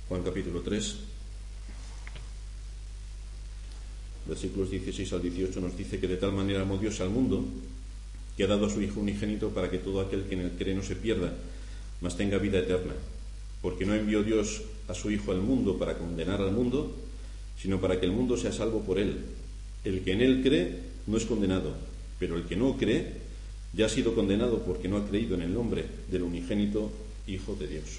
Juan capítulo 3, versículos 16 al 18 nos dice que de tal manera amó Dios al mundo que ha dado a su Hijo unigénito para que todo aquel que en él cree no se pierda, mas tenga vida eterna. Porque no envió Dios a su Hijo al mundo para condenar al mundo, sino para que el mundo sea salvo por él. El que en él cree no es condenado, pero el que no cree ya ha sido condenado porque no ha creído en el nombre del unigénito Hijo de Dios.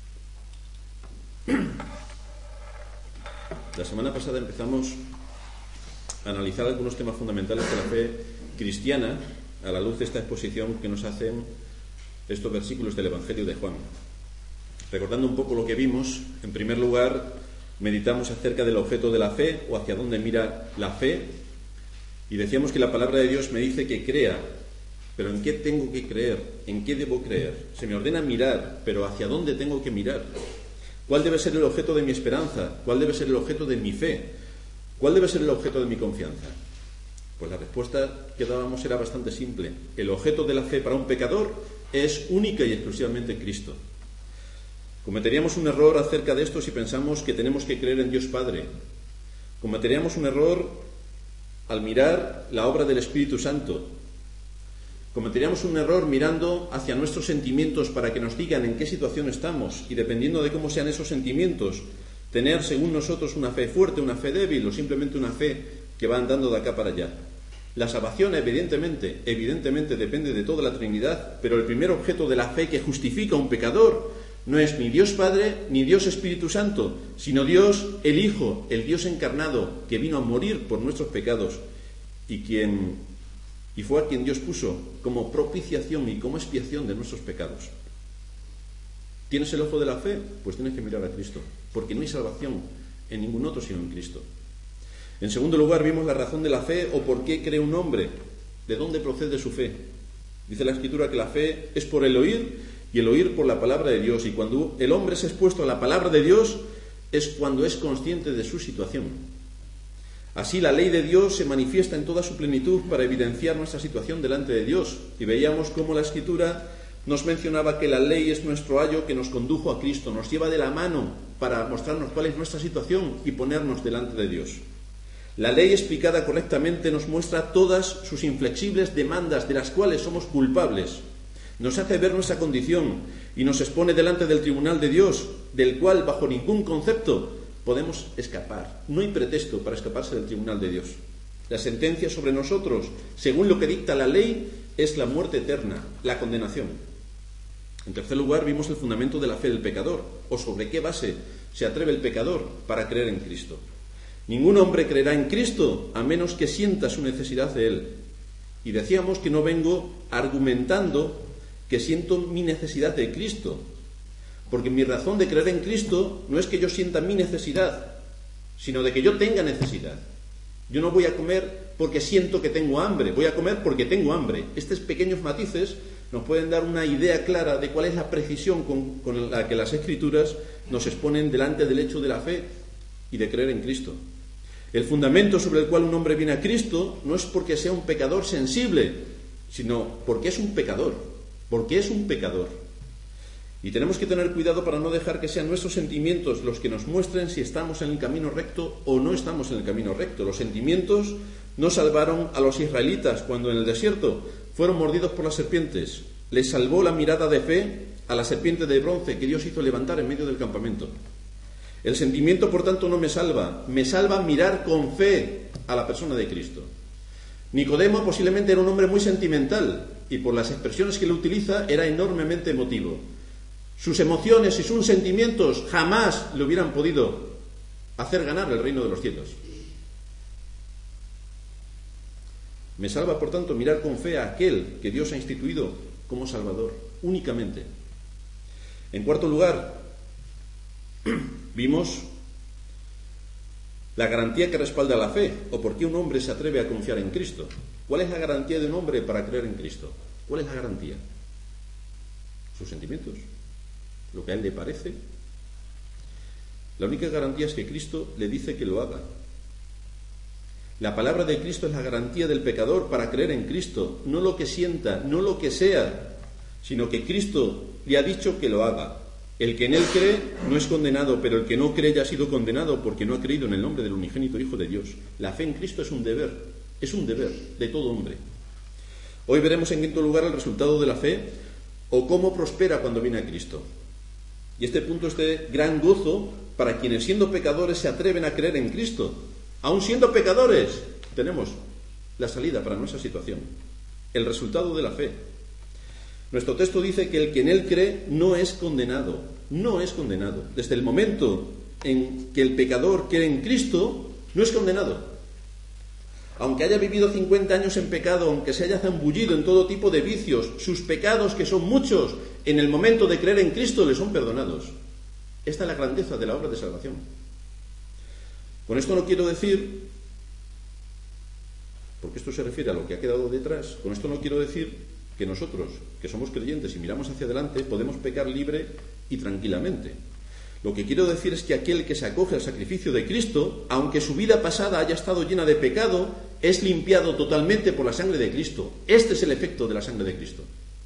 La semana pasada empezamos a analizar algunos temas fundamentales de la fe cristiana a la luz de esta exposición que nos hacen estos versículos del Evangelio de Juan. Recordando un poco lo que vimos, en primer lugar, meditamos acerca del objeto de la fe o hacia dónde mira la fe, y decíamos que la palabra de Dios me dice que crea, pero ¿en qué tengo que creer? ¿En qué debo creer? Se me ordena mirar, pero ¿hacia dónde tengo que mirar? ¿Cuál debe ser el objeto de mi esperanza? ¿Cuál debe ser el objeto de mi fe? ¿Cuál debe ser el objeto de mi confianza? Pues la respuesta que dábamos era bastante simple. El objeto de la fe para un pecador es única y exclusivamente Cristo. Cometeríamos un error acerca de esto si pensamos que tenemos que creer en Dios Padre. Cometeríamos un error al mirar la obra del Espíritu Santo. Cometeríamos un error mirando hacia nuestros sentimientos para que nos digan en qué situación estamos y, dependiendo de cómo sean esos sentimientos, tener según nosotros una fe fuerte, una fe débil o simplemente una fe que va andando de acá para allá. La salvación evidentemente depende de toda la Trinidad, pero el primer objeto de la fe que justifica a un pecador no es ni Dios Padre ni Dios Espíritu Santo, sino Dios el Hijo, el Dios encarnado, que vino a morir por nuestros pecados y fue a quien Dios puso como propiciación y como expiación de nuestros pecados. ¿Tienes el ojo de la fe? Pues tienes que mirar a Cristo, porque no hay salvación en ningún otro sino en Cristo. En segundo lugar, vimos la razón de la fe o por qué cree un hombre, de dónde procede su fe. Dice la Escritura que la fe es por el oír y el oír por la palabra de Dios, y cuando el hombre es expuesto a la palabra de Dios es cuando es consciente de su situación. Así la ley de Dios se manifiesta en toda su plenitud para evidenciar nuestra situación delante de Dios, y veíamos cómo la Escritura nos mencionaba que la ley es nuestro ayo que nos condujo a Cristo, nos lleva de la mano para mostrarnos cuál es nuestra situación y ponernos delante de Dios. La ley explicada correctamente nos muestra todas sus inflexibles demandas de las cuales somos culpables, nos hace ver nuestra condición y nos expone delante del tribunal de Dios, del cual bajo ningún concepto podemos escapar. No hay pretexto para escaparse del tribunal de Dios. La sentencia sobre nosotros, según lo que dicta la ley, es la muerte eterna, la condenación. En tercer lugar, vimos el fundamento de la fe del pecador, o sobre qué base se atreve el pecador para creer en Cristo. Ningún hombre creerá en Cristo a menos que sienta su necesidad de Él. Y decíamos que no vengo argumentando que siento mi necesidad de Cristo, porque mi razón de creer en Cristo no es que yo sienta mi necesidad, sino de que yo tenga necesidad. Yo no voy a comer porque siento que tengo hambre, voy a comer porque tengo hambre. Estos pequeños matices nos pueden dar una idea clara de cuál es la precisión con la que las Escrituras nos exponen delante del hecho de la fe y de creer en Cristo. El fundamento sobre el cual un hombre viene a Cristo no es porque sea un pecador sensible, sino porque es un pecador. Porque es un pecador. Y tenemos que tener cuidado para no dejar que sean nuestros sentimientos los que nos muestren si estamos en el camino recto o no estamos en el camino recto. Los sentimientos no salvaron a los israelitas cuando en el desierto fueron mordidos por las serpientes. Les salvó la mirada de fe a la serpiente de bronce que Dios hizo levantar en medio del campamento. El sentimiento, por tanto, no me salva mirar con fe a la persona de Cristo. Nicodemo posiblemente era un hombre muy sentimental y por las expresiones que él utiliza era enormemente emotivo. Sus emociones y sus sentimientos jamás le hubieran podido hacer ganar el reino de los cielos. Me salva, por tanto, mirar con fe a aquel que Dios ha instituido como Salvador, únicamente. En cuarto lugar, vimos la garantía que respalda la fe, o por qué un hombre se atreve a confiar en Cristo. ¿Cuál es la garantía de un hombre para creer en Cristo? ¿Cuál es la garantía? Sus sentimientos, lo que a él le parece. La única garantía es que Cristo le dice que lo haga. La palabra de Cristo es la garantía del pecador para creer en Cristo, no lo que sienta, no lo que sea, sino que Cristo le ha dicho que lo haga. El que en él cree no es condenado, pero el que no cree ya ha sido condenado porque no ha creído en el nombre del unigénito Hijo de Dios. La fe en Cristo es un deber de todo hombre. Hoy veremos en quinto lugar el resultado de la fe o cómo prospera cuando viene a Cristo. Y este punto es de gran gozo para quienes siendo pecadores se atreven a creer en Cristo. Aun siendo pecadores, tenemos la salida para nuestra situación, el resultado de la fe. Nuestro texto dice que el que en él cree no es condenado. No es condenado. Desde el momento en que el pecador cree en Cristo, no es condenado. Aunque haya vivido 50 años en pecado, aunque se haya zambullido en todo tipo de vicios, sus pecados, que son muchos, en el momento de creer en Cristo le son perdonados. Esta es la grandeza de la obra de salvación. Con esto no quiero decir, porque esto se refiere a lo que ha quedado detrás, con esto no quiero decir que nosotros, que somos creyentes y miramos hacia adelante, podemos pecar libre y tranquilamente. Lo que quiero decir es que aquel que se acoge al sacrificio de Cristo, aunque su vida pasada haya estado llena de pecado, es limpiado totalmente por la sangre de Cristo. Este es el efecto de la sangre de Cristo.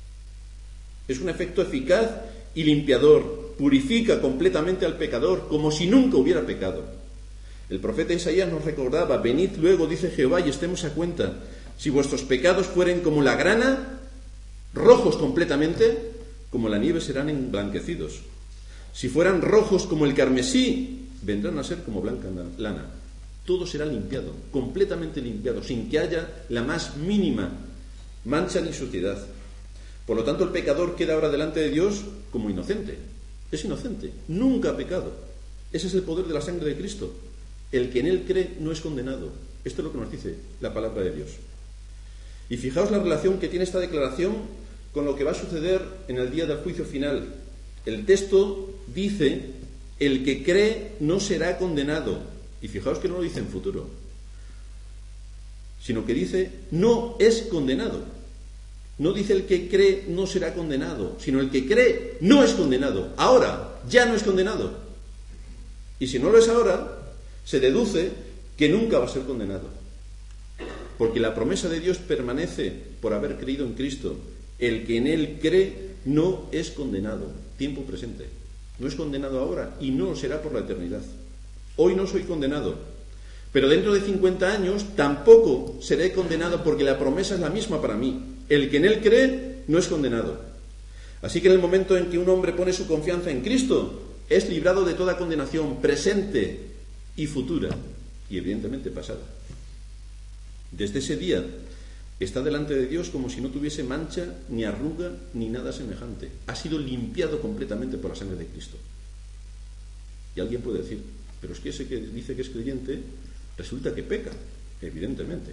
Es un efecto eficaz y limpiador. Purifica completamente al pecador como si nunca hubiera pecado. El profeta Isaías nos recordaba: venid luego, dice Jehová, y estemos a cuenta. Si vuestros pecados fueren como la grana, rojos completamente, como la nieve serán emblanquecidos. Si fueran rojos como el carmesí, vendrán a ser como blanca lana. Todo será limpiado, completamente limpiado, sin que haya la más mínima mancha ni suciedad. Por lo tanto, el pecador queda ahora delante de Dios como inocente. Es inocente, nunca ha pecado. Ese es el poder de la sangre de Cristo. El que en él cree no es condenado. Esto es lo que nos dice la palabra de Dios. Y fijaos la relación que tiene esta declaración con lo que va a suceder en el día del juicio final. El texto dice: el que cree no será condenado. Y fijaos que no lo dice en futuro, sino que dice: no es condenado. No dice el que cree no será condenado, sino el que cree no es condenado. Ahora ya no es condenado. Y si no lo es ahora, se deduce que nunca va a ser condenado. Porque la promesa de Dios permanece por haber creído en Cristo. El que en él cree no es condenado. Tiempo presente. No es condenado ahora y no lo será por la eternidad. Hoy no soy condenado, pero dentro de 50 años tampoco seré condenado, porque la promesa es la misma para mí. El que en él cree no es condenado. Así que en el momento en que un hombre pone su confianza en Cristo, es librado de toda condenación presente y futura, y evidentemente pasada. Desde ese día está delante de Dios como si no tuviese mancha, ni arruga, ni nada semejante. Ha sido limpiado completamente por la sangre de Cristo. Y alguien puede decir: pero es que ese que dice que es creyente resulta que peca. Evidentemente.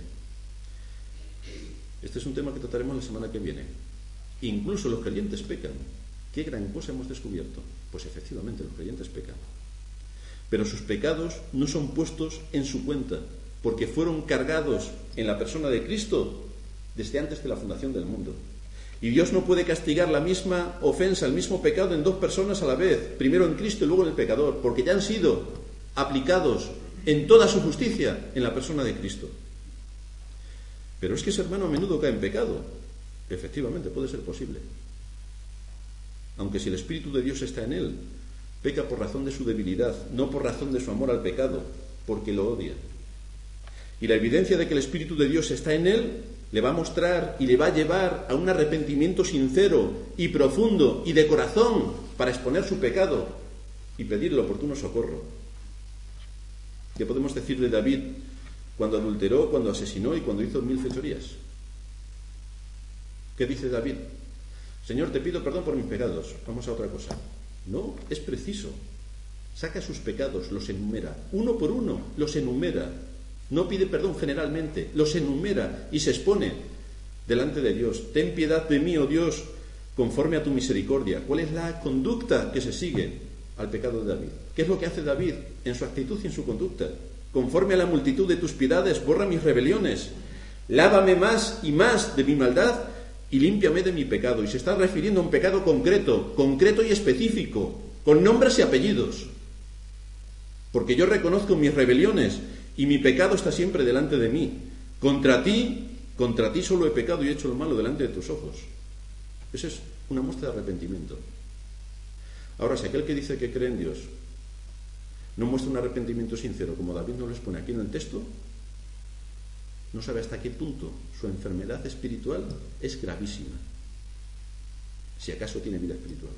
Este es un tema que trataremos la semana que viene. Incluso los creyentes pecan. ¿Qué gran cosa hemos descubierto? Pues efectivamente los creyentes pecan. Pero sus pecados no son puestos en su cuenta, porque fueron cargados en la persona de Cristo desde antes de la fundación del mundo. Y Dios no puede castigar la misma ofensa, el mismo pecado en dos personas a la vez, primero en Cristo y luego en el pecador, porque ya han sido aplicados en toda su justicia en la persona de Cristo. Pero es que ese hermano a menudo cae en pecado. Efectivamente, puede ser posible. Aunque si el Espíritu de Dios está en él, peca por razón de su debilidad, no por razón de su amor al pecado, porque lo odia. Y la evidencia de que el Espíritu de Dios está en él le va a mostrar y le va a llevar a un arrepentimiento sincero y profundo y de corazón para exponer su pecado y pedir el oportuno socorro. ¿Qué podemos decir de David cuando adulteró, cuando asesinó y cuando hizo 1000 fechorías? ¿Qué dice David? Señor, te pido perdón por mis pecados. Vamos a otra cosa. No, es preciso. Saca sus pecados, los enumera. Uno por uno los enumera. No pide perdón generalmente, los enumera y se expone delante de Dios. Ten piedad de mí, oh Dios, conforme a tu misericordia. ¿Cuál es la conducta que se sigue al pecado de David? ¿Qué es lo que hace David en su actitud y en su conducta? Conforme a la multitud de tus piedades, borra mis rebeliones. Lávame más y más de mi maldad y límpiame de mi pecado. Y se está refiriendo a un pecado concreto y específico, con nombres y apellidos. Porque yo reconozco mis rebeliones y mi pecado está siempre delante de mí. Contra ti solo he pecado y he hecho lo malo delante de tus ojos. Esa es una muestra de arrepentimiento. Ahora, si aquel que dice que cree en Dios no muestra un arrepentimiento sincero, como David nos lo expone aquí en el texto, no sabe hasta qué punto su enfermedad espiritual es gravísima, si acaso tiene vida espiritual.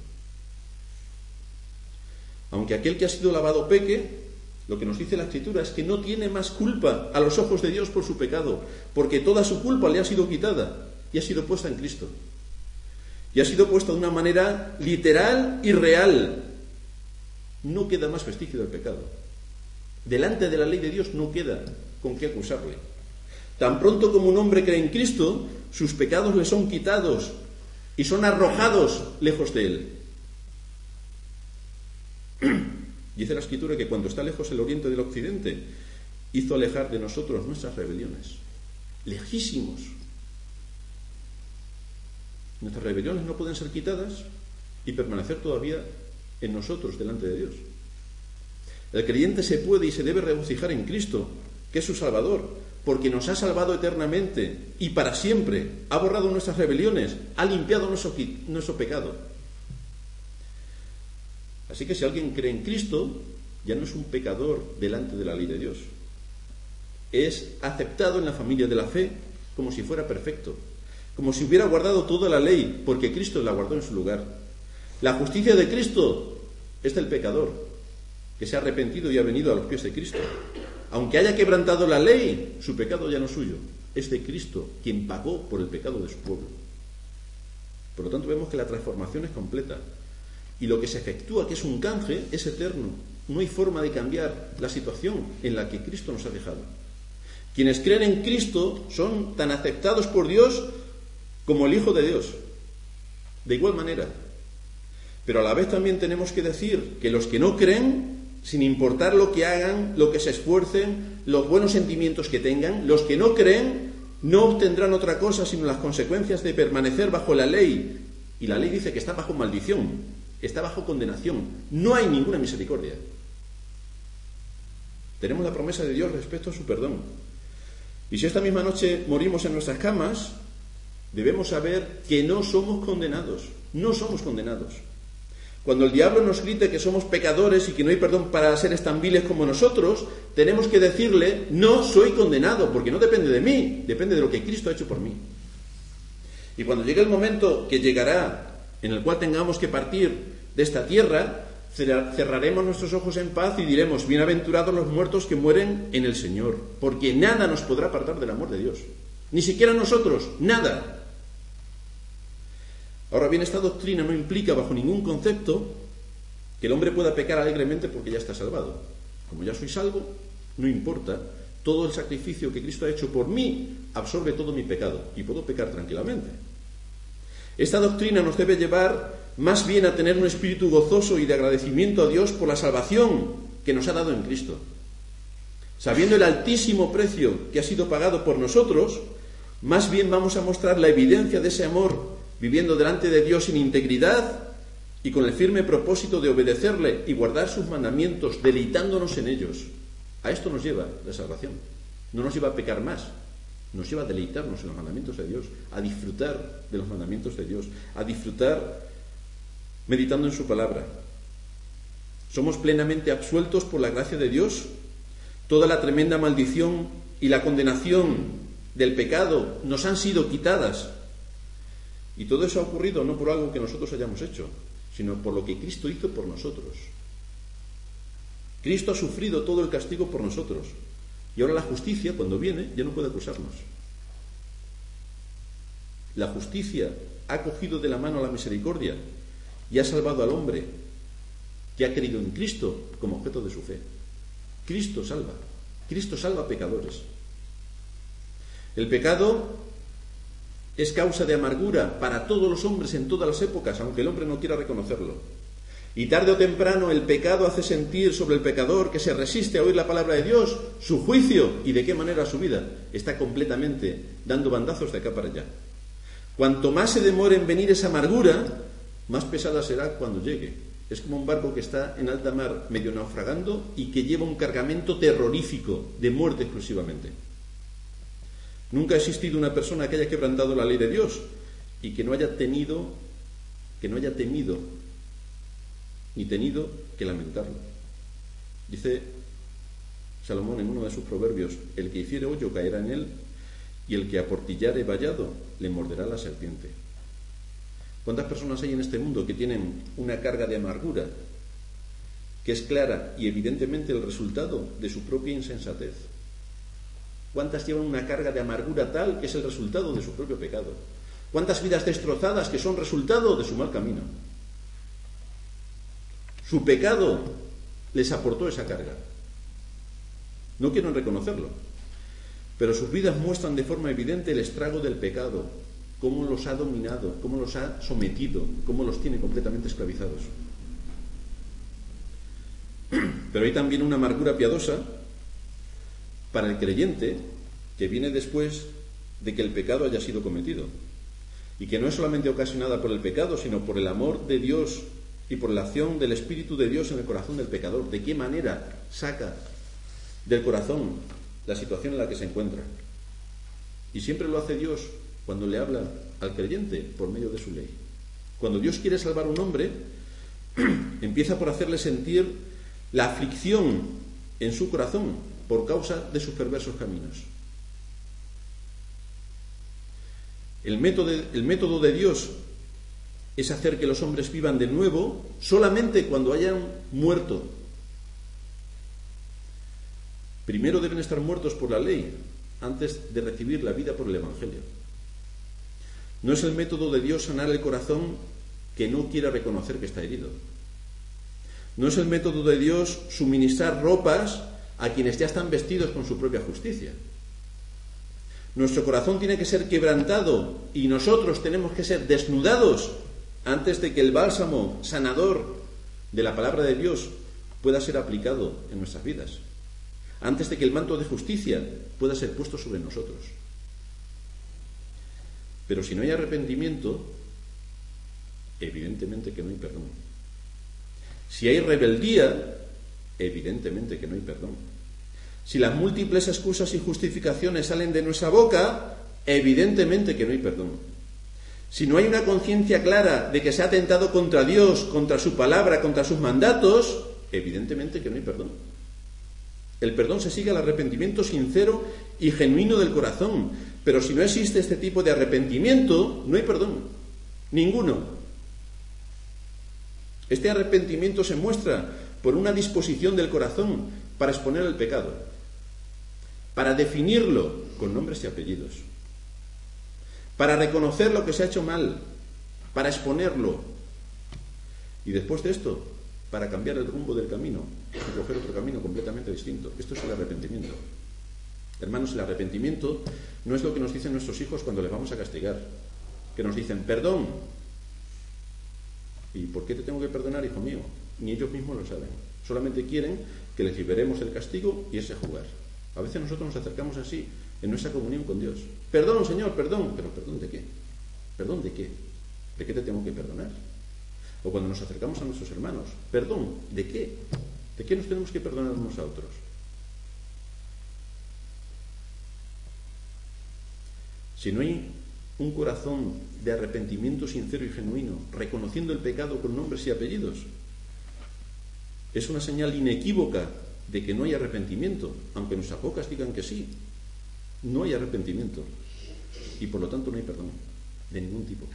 Aunque aquel que ha sido lavado peque, lo que nos dice la Escritura es que no tiene más culpa a los ojos de Dios por su pecado, porque toda su culpa le ha sido quitada y ha sido puesta en Cristo. Y ha sido puesta de una manera literal y real. No queda más vestigio del pecado. Delante de la ley de Dios no queda con qué acusarle. Tan pronto como un hombre cree en Cristo, sus pecados le son quitados y son arrojados lejos de él. Dice la Escritura que cuando está lejos el oriente del occidente, hizo alejar de nosotros nuestras rebeliones. Lejísimos. Nuestras rebeliones no pueden ser quitadas y permanecer todavía en nosotros delante de Dios. El creyente se puede y se debe regocijar en Cristo, que es su Salvador, porque nos ha salvado eternamente y para siempre, ha borrado nuestras rebeliones, ha limpiado nuestro pecado. Así que si alguien cree en Cristo, ya no es un pecador delante de la ley de Dios. Es aceptado en la familia de la fe como si fuera perfecto, como si hubiera guardado toda la ley, porque Cristo la guardó en su lugar. La justicia de Cristo es del pecador, que se ha arrepentido y ha venido a los pies de Cristo. Aunque haya quebrantado la ley, su pecado ya no es suyo, es de Cristo, quien pagó por el pecado de su pueblo. Por lo tanto, vemos que la transformación es completa. Y lo que se efectúa, que es un canje, es eterno. No hay forma de cambiar la situación en la que Cristo nos ha dejado. Quienes creen en Cristo son tan aceptados por Dios como el Hijo de Dios. De igual manera. Pero a la vez también tenemos que decir que los que no creen, sin importar lo que hagan, lo que se esfuercen, los buenos sentimientos que tengan, los que no creen no obtendrán otra cosa sino las consecuencias de permanecer bajo la ley. Y la ley dice que está bajo maldición, está bajo condenación. No hay ninguna misericordia. Tenemos la promesa de Dios respecto a su perdón. Y si esta misma noche morimos en nuestras camas, debemos saber que no somos condenados. No somos condenados. Cuando el diablo nos grite que somos pecadores y que no hay perdón para seres tan viles como nosotros, tenemos que decirle, no soy condenado, porque no depende de mí, depende de lo que Cristo ha hecho por mí. Y cuando llegue el momento que llegará, en el cual tengamos que partir de esta tierra, cerraremos nuestros ojos en paz y diremos, bienaventurados los muertos que mueren en el Señor, porque nada nos podrá apartar del amor de Dios. Ni siquiera nosotros, nada. Ahora bien, esta doctrina no implica bajo ningún concepto que el hombre pueda pecar alegremente porque ya está salvado. Como ya soy salvo, no importa, todo el sacrificio que Cristo ha hecho por mí absorbe todo mi pecado y puedo pecar tranquilamente. Esta doctrina nos debe llevar más bien a tener un espíritu gozoso y de agradecimiento a Dios por la salvación que nos ha dado en Cristo. Sabiendo el altísimo precio que ha sido pagado por nosotros, más bien vamos a mostrar la evidencia de ese amor viviendo delante de Dios en integridad y con el firme propósito de obedecerle y guardar sus mandamientos, deleitándonos en ellos. A esto nos lleva la salvación. No nos lleva a pecar más, nos lleva a deleitarnos en los mandamientos de Dios, a disfrutar de los mandamientos de Dios, a disfrutar meditando en su palabra. Somos plenamente absueltos por la gracia de Dios. Toda la tremenda maldición y la condenación del pecado nos han sido quitadas. Y todo eso ha ocurrido no por algo que nosotros hayamos hecho, sino por lo que Cristo hizo por nosotros. Cristo ha sufrido todo el castigo por nosotros. Y ahora la justicia, cuando viene, ya no puede acusarnos. La justicia ha cogido de la mano la misericordia y ha salvado al hombre que ha creído en Cristo como objeto de su fe. Cristo salva a pecadores. El pecado es causa de amargura para todos los hombres en todas las épocas, aunque el hombre no quiera reconocerlo. Y tarde o temprano el pecado hace sentir sobre el pecador que se resiste a oír la palabra de Dios, su juicio, y de qué manera su vida está completamente dando bandazos de acá para allá. Cuanto más se demore en venir esa amargura, más pesada será cuando llegue. Es como un barco que está en alta mar medio naufragando y que lleva un cargamento terrorífico de muerte exclusivamente. Nunca ha existido una persona que haya quebrantado la ley de Dios y que no haya temido ni tenido que lamentarlo. Dice Salomón en uno de sus proverbios: el que hiciere hoyo caerá en él, y el que aportillare vallado le morderá la serpiente. ¿Cuántas personas hay en este mundo que tienen una carga de amargura que es clara y evidentemente el resultado de su propia insensatez? ¿Cuántas llevan una carga de amargura tal que es el resultado de su propio pecado? ¿Cuántas vidas destrozadas que son resultado de su mal camino? Su pecado les aportó esa carga. No quieren reconocerlo, pero sus vidas muestran de forma evidente el estrago del pecado, cómo los ha dominado, cómo los ha sometido, cómo los tiene completamente esclavizados. Pero hay también una amargura piadosa para el creyente que viene después de que el pecado haya sido cometido, y que no es solamente ocasionada por el pecado, sino por el amor de Dios y por la acción del Espíritu de Dios en el corazón del pecador. ¿De qué manera saca del corazón la situación en la que se encuentra? Y siempre lo hace Dios cuando le habla al creyente por medio de su ley. Cuando Dios quiere salvar a un hombre, empieza por hacerle sentir la aflicción en su corazón por causa de sus perversos caminos. El método de Dios es hacer que los hombres vivan de nuevo solamente cuando hayan muerto. Primero deben estar muertos por la ley antes de recibir la vida por el Evangelio. No es el método de Dios sanar el corazón que no quiera reconocer que está herido. No es el método de Dios suministrar ropas a quienes ya están vestidos con su propia justicia. Nuestro corazón tiene que ser quebrantado y nosotros tenemos que ser desnudados antes de que el bálsamo sanador de la palabra de Dios pueda ser aplicado en nuestras vidas, antes de que el manto de justicia pueda ser puesto sobre nosotros. Pero si no hay arrepentimiento, evidentemente que no hay perdón. Si hay rebeldía, evidentemente que no hay perdón. Si las múltiples excusas y justificaciones salen de nuestra boca, evidentemente que no hay perdón. Si no hay una conciencia clara de que se ha atentado contra Dios, contra su palabra, contra sus mandatos, evidentemente que no hay perdón. El perdón se sigue al arrepentimiento sincero y genuino del corazón. Pero si no existe este tipo de arrepentimiento, no hay perdón. Ninguno. Este arrepentimiento se muestra por una disposición del corazón para exponer el pecado, para definirlo con nombres y apellidos, para reconocer lo que se ha hecho mal, para exponerlo, y después de esto, para cambiar el rumbo del camino y coger otro camino completamente distinto. Esto es el arrepentimiento. Hermanos, el arrepentimiento no es lo que nos dicen nuestros hijos cuando les vamos a castigar, que nos dicen perdón. ¿Y por qué te tengo que perdonar, hijo mío? Ni ellos mismos lo saben. Solamente quieren que les liberemos del castigo y ese jugar. A veces nosotros nos acercamos así en nuestra comunión con Dios. Perdón, Señor, perdón. ¿Pero perdón de qué? ¿Perdón de qué? ¿De qué te tengo que perdonar? O cuando nos acercamos a nuestros hermanos. ¿Perdón de qué? ¿De qué nos tenemos que perdonar unos a otros? Si no hay un corazón de arrepentimiento sincero y genuino, reconociendo el pecado con nombres y apellidos, es una señal inequívoca de que no hay arrepentimiento, aunque nuestras bocas digan que sí. No hay arrepentimiento y por lo tanto no hay perdón de ningún tipo.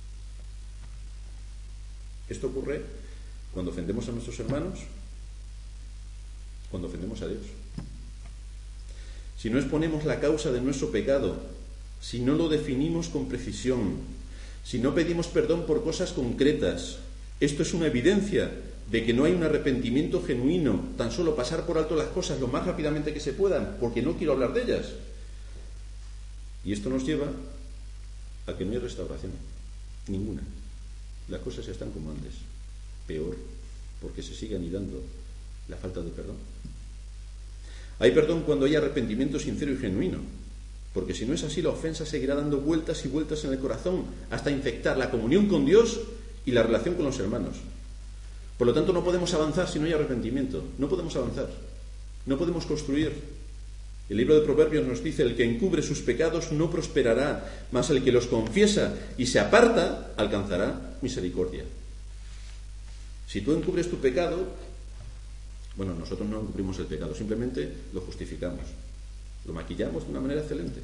Esto ocurre cuando ofendemos a nuestros hermanos, cuando ofendemos a Dios. Si no exponemos la causa de nuestro pecado, si no lo definimos con precisión, si no pedimos perdón por cosas concretas, esto es una evidencia de que no hay un arrepentimiento genuino, tan solo pasar por alto las cosas lo más rápidamente que se puedan, porque no quiero hablar de ellas. Y esto nos lleva a que no hay restauración, ninguna. Las cosas están como antes, peor, porque se sigue anidando la falta de perdón. Hay perdón cuando hay arrepentimiento sincero y genuino, porque si no es así, la ofensa seguirá dando vueltas y vueltas en el corazón hasta infectar la comunión con Dios y la relación con los hermanos. Por lo tanto, no podemos avanzar si no hay arrepentimiento. No podemos avanzar. No podemos construir. El libro de Proverbios nos dice: el que encubre sus pecados no prosperará, mas el que los confiesa y se aparta alcanzará misericordia. Si tú encubres tu pecado, bueno, nosotros no encubrimos el pecado, simplemente lo justificamos. Lo maquillamos de una manera excelente.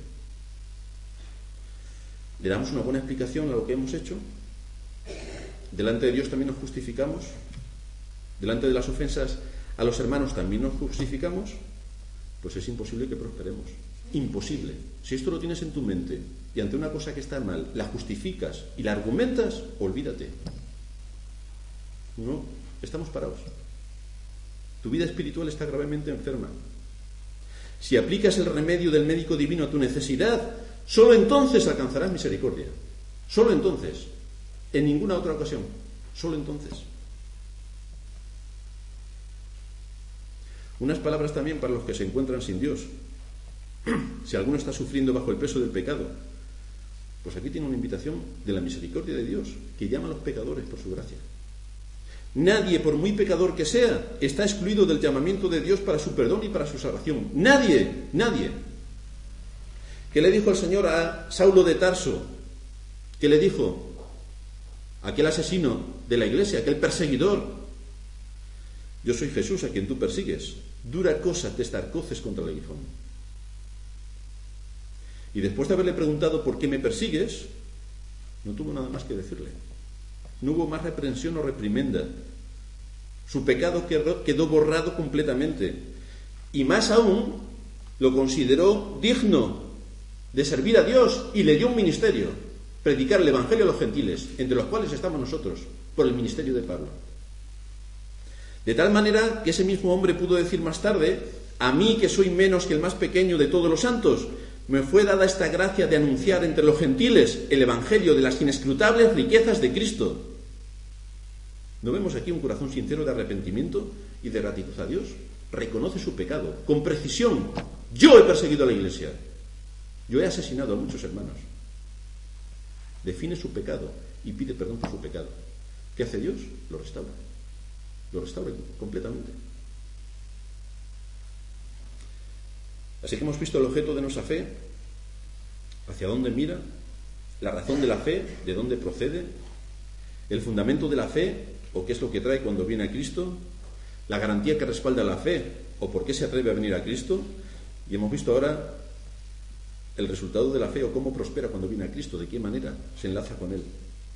Le damos una buena explicación a lo que hemos hecho. Delante de Dios también nos justificamos. Delante de las ofensas a los hermanos también nos justificamos. Pues es imposible que prosperemos. Imposible. Si esto lo tienes en tu mente y ante una cosa que está mal la justificas y la argumentas, olvídate. No, estamos parados. Tu vida espiritual está gravemente enferma. Si aplicas el remedio del médico divino a tu necesidad, solo entonces alcanzarás misericordia. Solo entonces. En ninguna otra ocasión. Solo entonces. Unas palabras también para los que se encuentran sin Dios. Si alguno está sufriendo bajo el peso del pecado, pues aquí tiene una invitación de la misericordia de Dios, que llama a los pecadores por su gracia. Nadie, por muy pecador que sea, está excluido del llamamiento de Dios para su perdón y para su salvación. Nadie, nadie. ¿Qué le dijo el Señor a Saulo de Tarso? ¿Qué le dijo? Aquel asesino de la iglesia, aquel perseguidor. Yo soy Jesús a quien tú persigues. Dura cosa te estarcoces contra el aguijón. Y después de haberle preguntado por qué me persigues, no tuvo nada más que decirle. No hubo más reprensión o reprimenda. Su pecado quedó borrado completamente. Y más aún, lo consideró digno de servir a Dios y le dio un ministerio. Predicar el Evangelio a los gentiles, entre los cuales estamos nosotros, por el ministerio de Pablo. De tal manera que ese mismo hombre pudo decir más tarde: a mí, que soy menos que el más pequeño de todos los santos, me fue dada esta gracia de anunciar entre los gentiles el Evangelio de las inescrutables riquezas de Cristo. ¿No vemos aquí un corazón sincero de arrepentimiento y de gratitud a Dios? Reconoce su pecado, con precisión. Yo he perseguido a la iglesia. Yo he asesinado a muchos hermanos. Define su pecado y pide perdón por su pecado. ¿Qué hace Dios? Lo restaura. Lo restaura completamente. Así que hemos visto el objeto de nuestra fe, hacia dónde mira, la razón de la fe, de dónde procede, el fundamento de la fe, o qué es lo que trae cuando viene a Cristo, la garantía que respalda la fe, o por qué se atreve a venir a Cristo, y hemos visto ahora el resultado de la fe, o cómo prospera cuando viene a Cristo, de qué manera se enlaza con Él.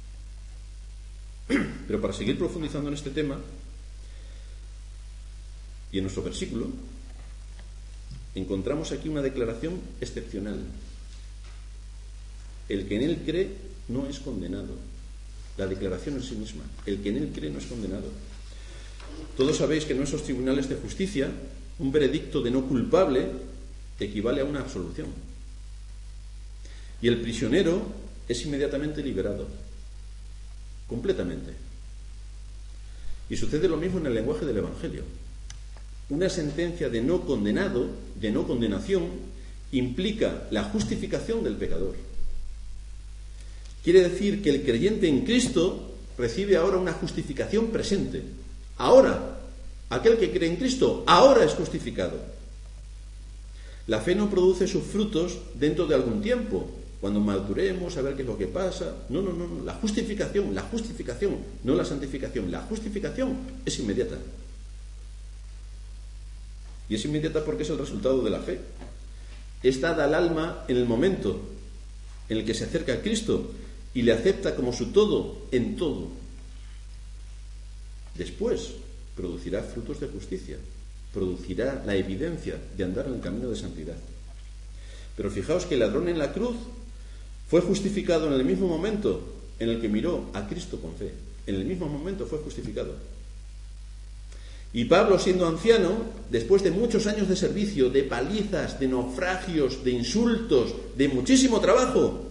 Pero para seguir profundizando en este tema, y en nuestro versículo, encontramos aquí una declaración excepcional. El que en Él cree no es condenado. La declaración en sí misma. El que en Él cree no es condenado. Todos sabéis que en nuestros tribunales de justicia, un veredicto de no culpable equivale a una absolución. Y el prisionero es inmediatamente liberado. Completamente. Y sucede lo mismo en el lenguaje del Evangelio. Una sentencia de no condenado, de no condenación, implica la justificación del pecador. Quiere decir que el creyente en Cristo recibe ahora una justificación presente. Ahora, aquel que cree en Cristo, ahora es justificado. La fe no produce sus frutos dentro de algún tiempo, cuando maduremos, a ver qué es lo que pasa. No. La justificación, no la santificación. La justificación es inmediata. Y es inmediata porque es el resultado de la fe. Es dada al alma en el momento en el que se acerca a Cristo y le acepta como su todo en todo. Después producirá frutos de justicia, producirá la evidencia de andar en el camino de santidad. Pero fijaos que el ladrón en la cruz fue justificado en el mismo momento en el que miró a Cristo con fe. En el mismo momento fue justificado. Y Pablo, siendo anciano, después de muchos años de servicio, de palizas, de naufragios, de insultos, de muchísimo trabajo,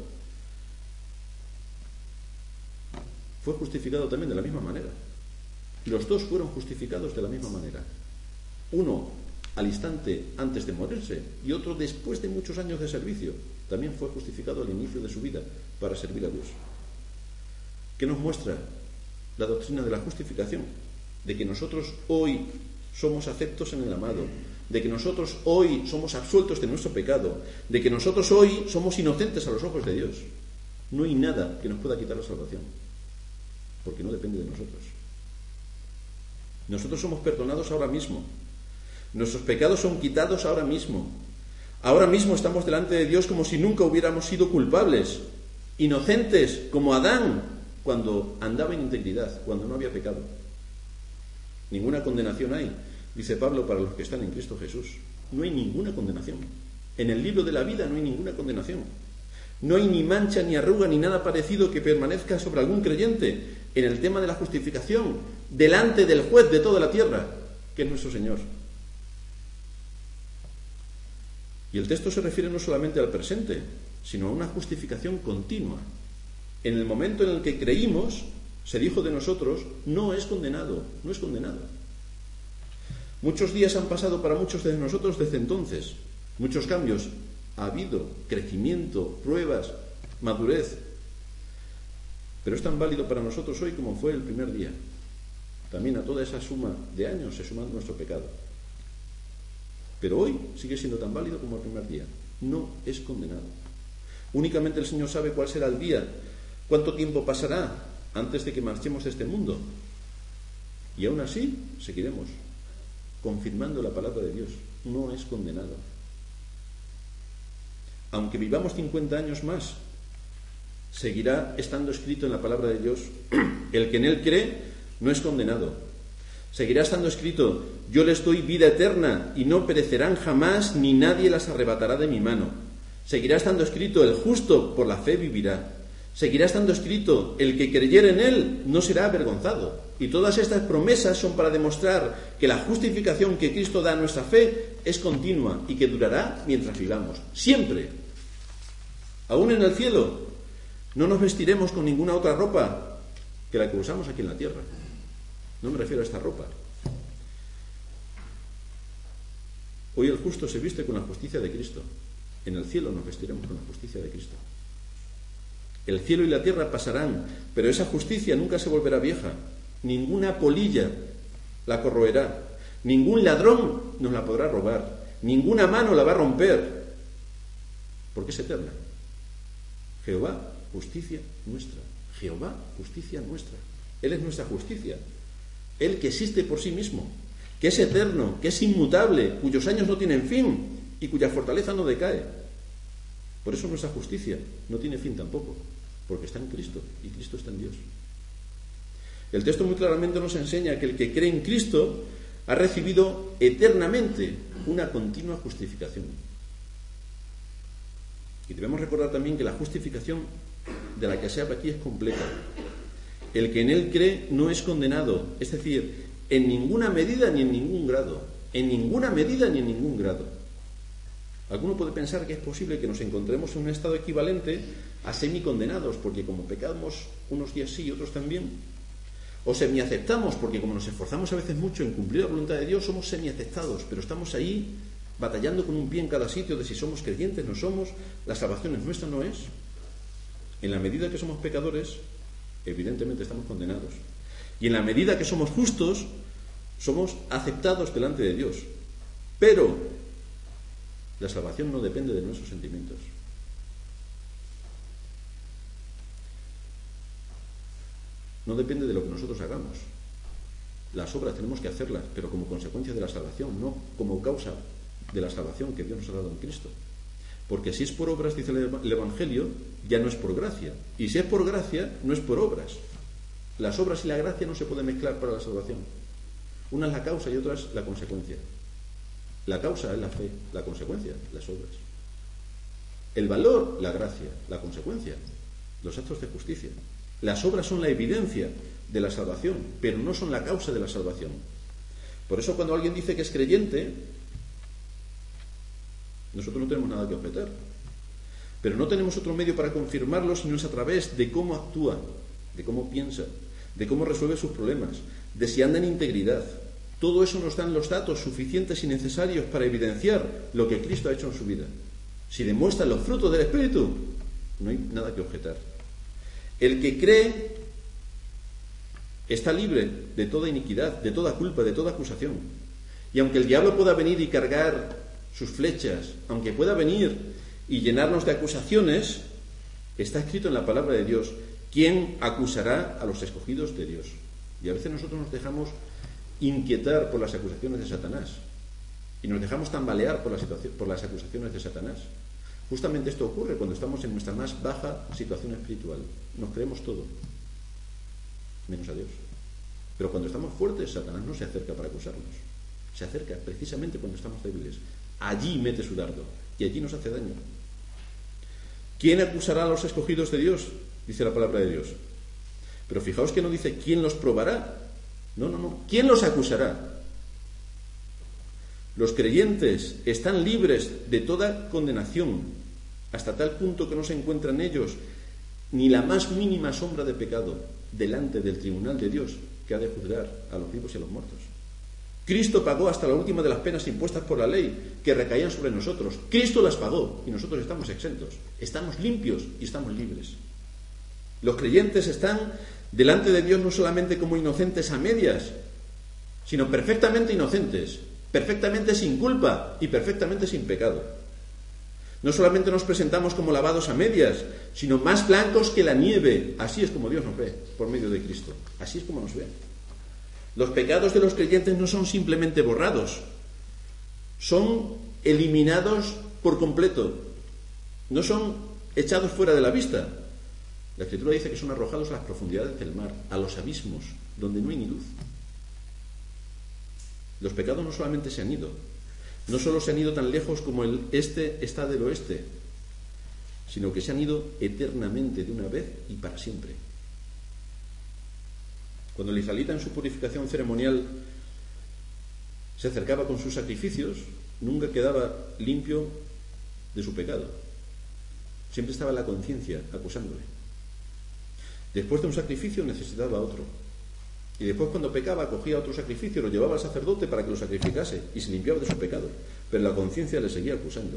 fue justificado también de la misma manera. Los dos fueron justificados de la misma manera. Uno al instante antes de morirse y otro después de muchos años de servicio. También fue justificado al inicio de su vida para servir a Dios. ¿Qué nos muestra la doctrina de la justificación? De que nosotros hoy somos aceptos en el amado, de que nosotros hoy somos absueltos de nuestro pecado, de que nosotros hoy somos inocentes a los ojos de Dios. No hay nada que nos pueda quitar la salvación, porque no depende de nosotros. Nosotros somos perdonados ahora mismo. Nuestros pecados son quitados ahora mismo. Ahora mismo estamos delante de Dios como si nunca hubiéramos sido culpables, inocentes como Adán cuando andaba en integridad, cuando no había pecado. Ninguna condenación hay, dice Pablo, para los que están en Cristo Jesús. No hay ninguna condenación. En el libro de la vida no hay ninguna condenación. No hay ni mancha, ni arruga, ni nada parecido que permanezca sobre algún creyente en el tema de la justificación delante del juez de toda la tierra, que es nuestro Señor. Y el texto se refiere no solamente al presente, sino a una justificación continua. En el momento en el que creímos, se dijo de nosotros, no es condenado, no es condenado. Muchos días han pasado para muchos de nosotros desde entonces, muchos cambios. Ha habido crecimiento, pruebas, madurez. Pero es tan válido para nosotros hoy como fue el primer día. También a toda esa suma de años se suma nuestro pecado. Pero hoy sigue siendo tan válido como el primer día. No es condenado. Únicamente el Señor sabe cuál será el día, cuánto tiempo pasará antes de que marchemos de este mundo. Y aún así seguiremos confirmando la palabra de Dios. No es condenado. Aunque vivamos 50 años más, seguirá estando escrito en la palabra de Dios: el que en él cree no es condenado. Seguirá estando escrito: yo les doy vida eterna y no perecerán jamás, ni nadie las arrebatará de mi mano. Seguirá estando escrito: el justo por la fe vivirá. Seguirá estando escrito: el que creyere en él no será avergonzado. Y todas estas promesas son para demostrar que la justificación que Cristo da a nuestra fe es continua y que durará mientras vivamos. Siempre. Aún en el cielo no nos vestiremos con ninguna otra ropa que la que usamos aquí en la tierra. No me refiero a esta ropa. Hoy el justo se viste con la justicia de Cristo. En el cielo nos vestiremos con la justicia de Cristo. El cielo y la tierra pasarán, pero esa justicia nunca se volverá vieja. Ninguna polilla la corroerá. Ningún ladrón nos la podrá robar. Ninguna mano la va a romper. Porque es eterna. Jehová, justicia nuestra. Jehová, justicia nuestra. Él es nuestra justicia. Él que existe por sí mismo, que es eterno, que es inmutable, cuyos años no tienen fin y cuya fortaleza no decae. Por eso nuestra justicia no tiene fin tampoco, porque está en Cristo y Cristo está en Dios. El texto muy claramente nos enseña que el que cree en Cristo ha recibido eternamente una continua justificación. Y debemos recordar también que la justificación de la que se habla aquí es completa. El que en él cree no es condenado, es decir, en ninguna medida ni en ningún grado. En ninguna medida ni en ningún grado. Alguno puede pensar que es posible que nos encontremos en un estado equivalente a semicondenados, porque como pecamos unos días sí y otros también, o semiaceptamos, porque como nos esforzamos a veces mucho en cumplir la voluntad de Dios, somos semiaceptados, pero estamos ahí batallando con un pie en cada sitio de si somos creyentes, no somos, la salvación es nuestra, no es. En la medida que somos pecadores, evidentemente estamos condenados. Y en la medida que somos justos, somos aceptados delante de Dios. Pero la salvación no depende de nuestros sentimientos. No depende de lo que nosotros hagamos. Las obras tenemos que hacerlas, pero como consecuencia de la salvación, no como causa de la salvación que Dios nos ha dado en Cristo. Porque si es por obras, dice el Evangelio, ya no es por gracia. Y si es por gracia, no es por obras. Las obras y la gracia no se pueden mezclar para la salvación. Una es la causa y otra es la consecuencia. La causa es la fe, la consecuencia, las obras. El valor, la gracia, la consecuencia, los actos de justicia. Las obras son la evidencia de la salvación, pero no son la causa de la salvación. Por eso cuando alguien dice que es creyente, nosotros no tenemos nada que objetar. Pero no tenemos otro medio para confirmarlo sino es a través de cómo actúa, de cómo piensa, de cómo resuelve sus problemas, de si anda en integridad. Todo eso nos dan los datos suficientes y necesarios para evidenciar lo que Cristo ha hecho en su vida. Si demuestra los frutos del Espíritu, no hay nada que objetar. El que cree está libre de toda iniquidad, de toda culpa, de toda acusación. Y aunque el diablo pueda venir y cargar sus flechas, aunque pueda venir y llenarnos de acusaciones, está escrito en la palabra de Dios: ¿quién acusará a los escogidos de Dios? Y a veces nosotros nos dejamos inquietar por las acusaciones de Satanás y nos dejamos tambalear por las acusaciones de Satanás. Justamente esto ocurre cuando estamos en nuestra más baja situación espiritual. Nos creemos todo, menos a Dios. Pero cuando estamos fuertes, Satanás no se acerca para acusarnos. Se acerca precisamente cuando estamos débiles. Allí mete su dardo y allí nos hace daño. ¿Quién acusará a los escogidos de Dios? Dice la palabra de Dios. Pero fijaos que no dice quién los probará. No. ¿Quién los acusará? Los creyentes están libres de toda condenación, hasta tal punto que no se encuentra en ellos ni la más mínima sombra de pecado delante del tribunal de Dios, que ha de juzgar a los vivos y a los muertos. Cristo pagó hasta la última de las penas impuestas por la ley, que recaían sobre nosotros. Cristo las pagó y nosotros estamos exentos. Estamos limpios y estamos libres. Los creyentes están delante de Dios no solamente como inocentes a medias, sino perfectamente inocentes, perfectamente sin culpa y perfectamente sin pecado. No solamente nos presentamos como lavados a medias, sino más blancos que la nieve. Así es como Dios nos ve, por medio de Cristo. Así es como nos ve. Los pecados de los creyentes no son simplemente borrados, son eliminados por completo, no son echados fuera de la vista. La Escritura dice que son arrojados a las profundidades del mar, a los abismos, donde no hay ni luz. Los pecados no solamente se han ido, no solo se han ido tan lejos como el este está del oeste, sino que se han ido eternamente de una vez y para siempre. Cuando el israelita en su purificación ceremonial se acercaba con sus sacrificios, nunca quedaba limpio de su pecado. Siempre estaba la conciencia acusándole. Después de un sacrificio necesitaba otro. Y después, cuando pecaba, cogía otro sacrificio, lo llevaba al sacerdote para que lo sacrificase y se limpiaba de su pecado. Pero la conciencia le seguía acusando.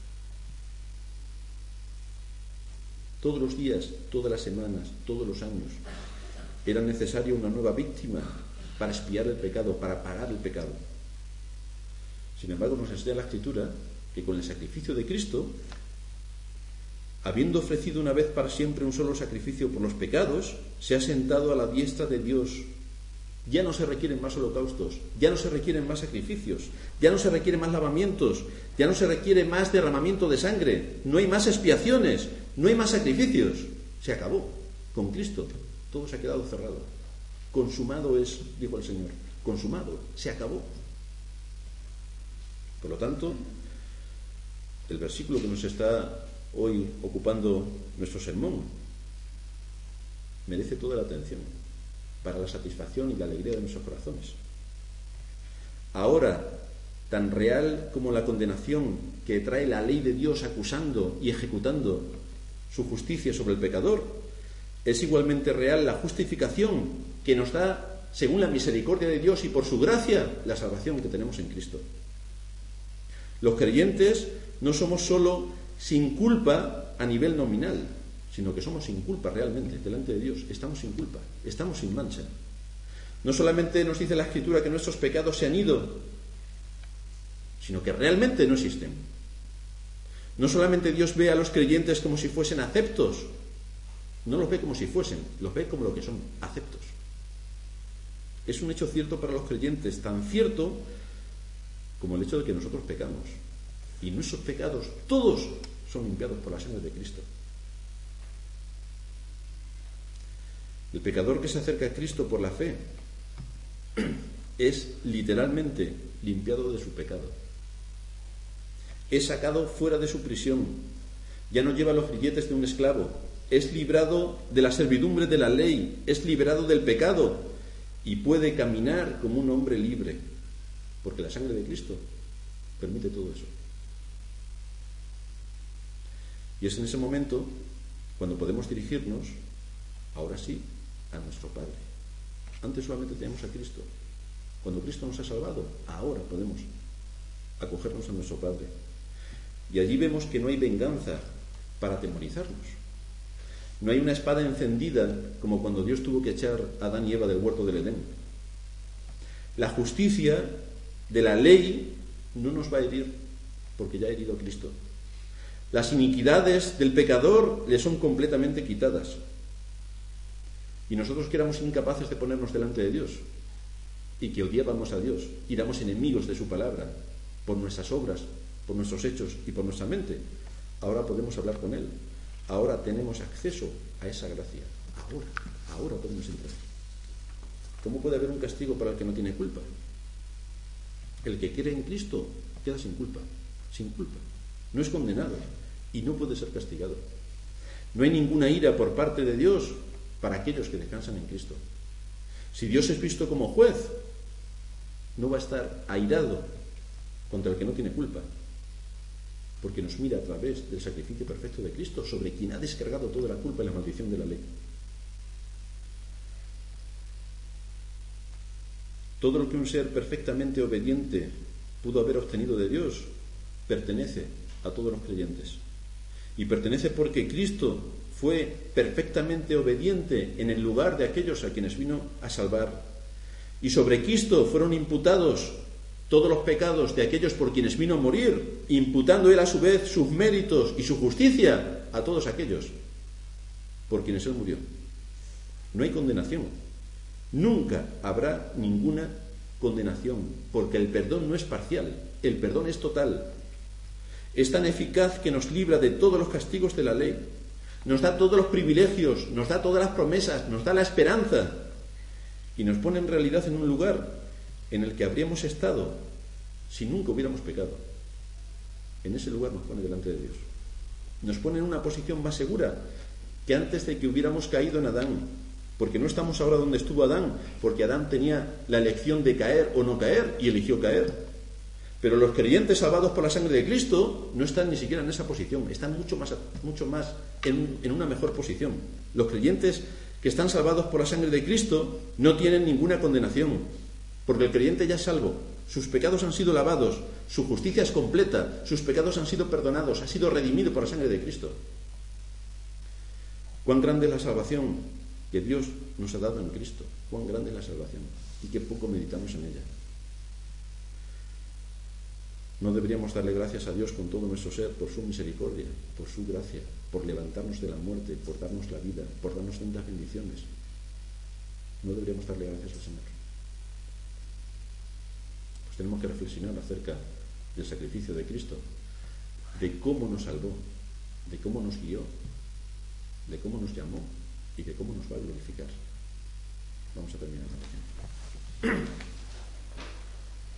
Todos los días, todas las semanas, todos los años, era necesaria una nueva víctima para expiar el pecado, para pagar el pecado. Sin embargo, nos enseña la Escritura que con el sacrificio de Cristo, habiendo ofrecido una vez para siempre un solo sacrificio por los pecados, se ha sentado a la diestra de Dios. Ya no se requieren más holocaustos, ya no se requieren más sacrificios, ya no se requieren más lavamientos, ya no se requiere más derramamiento de sangre, no hay más expiaciones, no hay más sacrificios. Se acabó con Cristo, todo se ha quedado cerrado. Consumado es, dijo el Señor, consumado, se acabó. Por lo tanto, el versículo que nos está hoy ocupando nuestro sermón merece toda la atención para la satisfacción y la alegría de nuestros corazones. Ahora, tan real como la condenación que trae la ley de Dios acusando y ejecutando su justicia sobre el pecador, es igualmente real la justificación que nos da, según la misericordia de Dios y por su gracia, la salvación que tenemos en Cristo. Los creyentes no somos solo sin culpa a nivel nominal, sino que somos sin culpa realmente, delante de Dios. Estamos sin culpa, estamos sin mancha. No solamente nos dice la Escritura que nuestros pecados se han ido, sino que realmente no existen. No solamente Dios ve a los creyentes como si fuesen aceptos, no los ve como si fuesen, los ve como lo que son, aceptos. Es un hecho cierto para los creyentes, tan cierto como el hecho de que nosotros pecamos. Y nuestros pecados, todos, son limpiados por la sangre de Cristo. El pecador que se acerca a Cristo por la fe es literalmente limpiado de su pecado. Es sacado fuera de su prisión. Ya no lleva los grilletes de un esclavo. Es librado de la servidumbre de la ley. Es liberado del pecado. Y puede caminar como un hombre libre. Porque la sangre de Cristo permite todo eso. Y es en ese momento cuando podemos dirigirnos, ahora sí, a nuestro Padre. Antes solamente teníamos a Cristo. Cuando Cristo nos ha salvado, ahora podemos acogernos a nuestro Padre. Y allí vemos que no hay venganza para atemorizarnos. No hay una espada encendida como cuando Dios tuvo que echar a Adán y Eva del huerto del Edén. La justicia de la ley no nos va a herir porque ya ha herido a Cristo. Las iniquidades del pecador le son completamente quitadas. Y nosotros que éramos incapaces de ponernos delante de Dios, y que odiábamos a Dios y éramos enemigos de su palabra por nuestras obras, por nuestros hechos y por nuestra mente, ahora podemos hablar con Él. Ahora tenemos acceso a esa gracia. Ahora podemos entrar. ¿Cómo puede haber un castigo para el que no tiene culpa? El que cree en Cristo queda sin culpa. No es condenado y no puede ser castigado. No hay ninguna ira por parte de Dios para aquellos que descansan en Cristo. Si Dios es visto como juez, no va a estar airado contra el que no tiene culpa, porque nos mira a través del sacrificio perfecto de Cristo, sobre quien ha descargado toda la culpa y la maldición de la ley. Todo lo que un ser perfectamente obediente pudo haber obtenido de Dios pertenece a todos los creyentes. Y pertenece porque Cristo fue perfectamente obediente en el lugar de aquellos a quienes vino a salvar. Y sobre Cristo fueron imputados todos los pecados de aquellos por quienes vino a morir, imputando Él a su vez sus méritos y su justicia a todos aquellos por quienes Él murió. No hay condenación. Nunca habrá ninguna condenación, porque el perdón no es parcial, el perdón es total. Es tan eficaz que nos libra de todos los castigos de la ley, nos da todos los privilegios, nos da todas las promesas, nos da la esperanza y nos pone en realidad en un lugar en el que habríamos estado si nunca hubiéramos pecado. En ese lugar nos pone delante de Dios. Nos pone en una posición más segura que antes de que hubiéramos caído en Adán, porque no estamos ahora donde estuvo Adán, porque Adán tenía la elección de caer o no caer y eligió caer. Pero los creyentes salvados por la sangre de Cristo no están ni siquiera en esa posición, están mucho más en una mejor posición. Los creyentes que están salvados por la sangre de Cristo no tienen ninguna condenación, porque el creyente ya es salvo, sus pecados han sido lavados, su justicia es completa, sus pecados han sido perdonados, ha sido redimido por la sangre de Cristo. Cuán grande es la salvación que Dios nos ha dado en Cristo, cuán grande es la salvación y qué poco meditamos en ella. No deberíamos darle gracias a Dios con todo nuestro ser por su misericordia, por su gracia, por levantarnos de la muerte, por darnos la vida, por darnos tantas bendiciones. No deberíamos darle gracias al Señor. Pues tenemos que reflexionar acerca del sacrificio de Cristo, de cómo nos salvó, de cómo nos guió, de cómo nos llamó y de cómo nos va a glorificar. Vamos a terminar la oración.